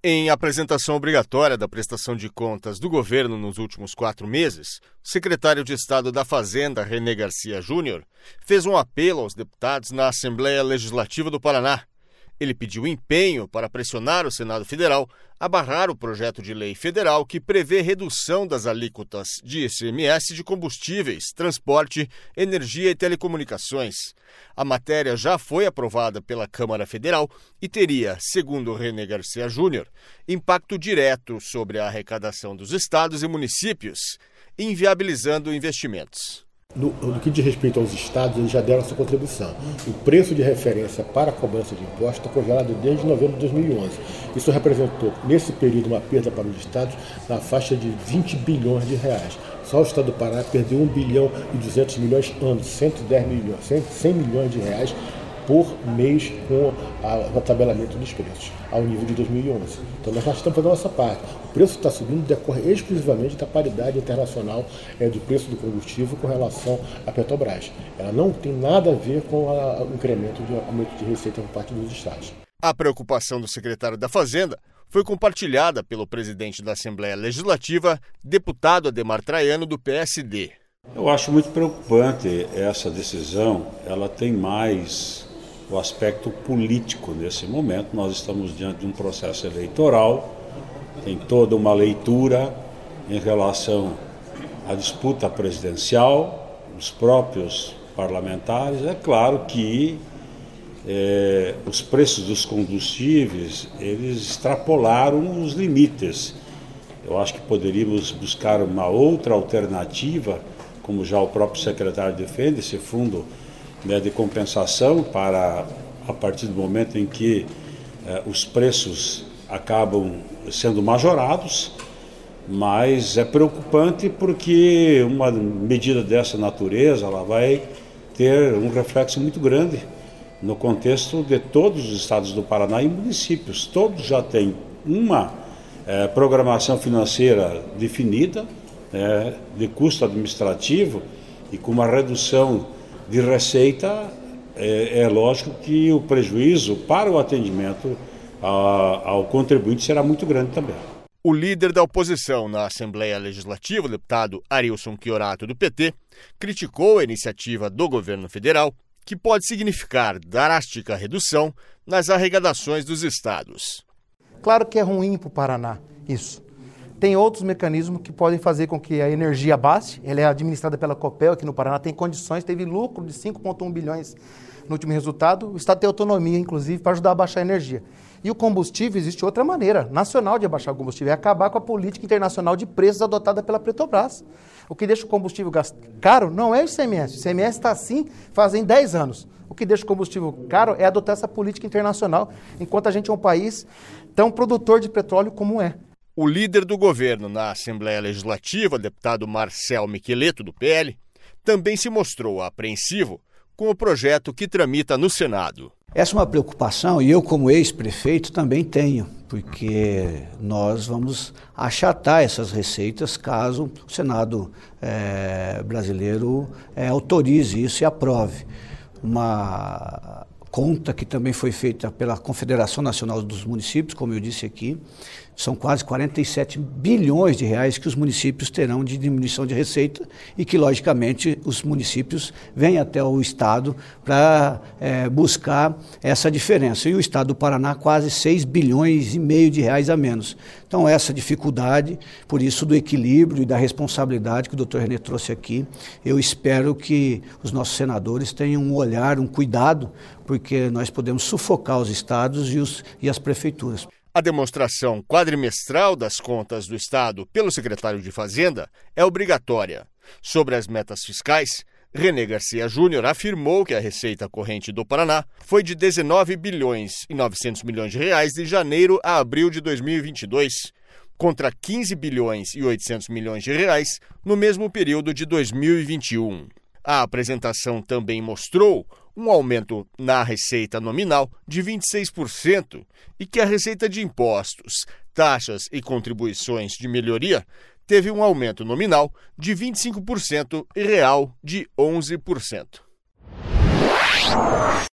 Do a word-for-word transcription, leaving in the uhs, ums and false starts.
Em apresentação obrigatória da prestação de contas do governo nos últimos quatro meses, o secretário de Estado da Fazenda, René Garcia Júnior, fez um apelo aos deputados na Assembleia Legislativa do Paraná. Ele pediu empenho para pressionar o Senado Federal a barrar o projeto de lei federal que prevê redução das alíquotas de I C M S de combustíveis, transporte, energia e telecomunicações. A matéria já foi aprovada pela Câmara Federal e teria, segundo René Garcia Júnior, impacto direto sobre a arrecadação dos estados e municípios, inviabilizando investimentos. No, no que diz respeito aos estados, eles já deram essa contribuição. O preço de referência para a cobrança de impostos está congelado desde novembro de dois mil e onze. Isso representou, nesse período, uma perda para os estados na faixa de vinte bilhões de reais. Só o estado do Paraná perdeu um bilhão e duzentos milhões ano, cento e dez milhões, cem milhões de reais por mês com a, o tabelamento dos preços, ao nível de dois mil e onze. Então nós já estamos fazendo a nossa parte. O preço que está subindo decorre exclusivamente da paridade internacional é, do preço do combustível com relação à Petrobras. Ela não tem nada a ver com a, o incremento de aumento de receita por parte dos estados. A preocupação do secretário da Fazenda foi compartilhada pelo presidente da Assembleia Legislativa, deputado Ademar Traiano, do P S D. Eu acho muito preocupante essa decisão. Ela tem mais o aspecto político nesse momento. Nós estamos diante de um processo eleitoral, tem toda uma leitura em relação à disputa presidencial, os próprios parlamentares. É claro que é, os preços dos combustíveis, eles extrapolaram os limites. Eu acho que poderíamos buscar uma outra alternativa, como já o próprio secretário defende, esse fundo de compensação para, a partir do momento em que eh, os preços acabam sendo majorados, mas é preocupante porque uma medida dessa natureza ela vai ter um reflexo muito grande no contexto de todos os estados do Paraná e municípios. Todos já têm uma eh, programação financeira definida, eh, de custo administrativo e com uma redução de receita, é, é lógico que o prejuízo para o atendimento a, ao contribuinte será muito grande também. O líder da oposição na Assembleia Legislativa, o deputado Arilson Chiorato, do P T, criticou a iniciativa do governo federal, que pode significar drástica redução nas arrecadações dos estados. Claro que é ruim para o Paraná isso. Tem outros mecanismos que podem fazer com que a energia baixe. Ela é administrada pela Copel aqui no Paraná, tem condições, teve lucro de cinco vírgula um bilhões no último resultado. O Estado tem autonomia, inclusive, para ajudar a baixar a energia. E o combustível, existe outra maneira nacional de abaixar o combustível, é acabar com a política internacional de preços adotada pela Petrobras. O que deixa o combustível caro não é o I C M S. O I C M S está assim fazem dez anos. O que deixa o combustível caro é adotar essa política internacional, enquanto a gente é um país tão produtor de petróleo como é. O líder do governo na Assembleia Legislativa, deputado Marcel Micheleto, do P L, também se mostrou apreensivo com o projeto que tramita no Senado. Essa é uma preocupação e eu, como ex-prefeito, também tenho, porque nós vamos achatar essas receitas caso o Senado é, brasileiro é, autorize isso e aprove. Uma conta que também foi feita pela Confederação Nacional dos Municípios, como eu disse aqui, são quase quarenta e sete bilhões de reais que os municípios terão de diminuição de receita e que, logicamente, os municípios vêm até o Estado para é, buscar essa diferença. E o Estado do Paraná, quase seis bilhões e meio de reais a menos. Então, essa dificuldade, por isso, do equilíbrio e da responsabilidade que o doutor René trouxe aqui, eu espero que os nossos senadores tenham um olhar, um cuidado, porque nós podemos sufocar os estados e, os, e as prefeituras. A demonstração quadrimestral das contas do Estado pelo secretário de Fazenda é obrigatória. Sobre as metas fiscais, René Garcia Júnior afirmou que a receita corrente do Paraná foi de dezenove bilhões e novecentos milhões de reais de janeiro a abril de dois mil e vinte e dois, contra quinze bilhões e oitocentos milhões de reais no mesmo período de dois mil e vinte e um. A apresentação também mostrou um aumento na receita nominal de vinte e seis por cento e que a receita de impostos, taxas e contribuições de melhoria teve um aumento nominal de vinte e cinco por cento e real de onze por cento.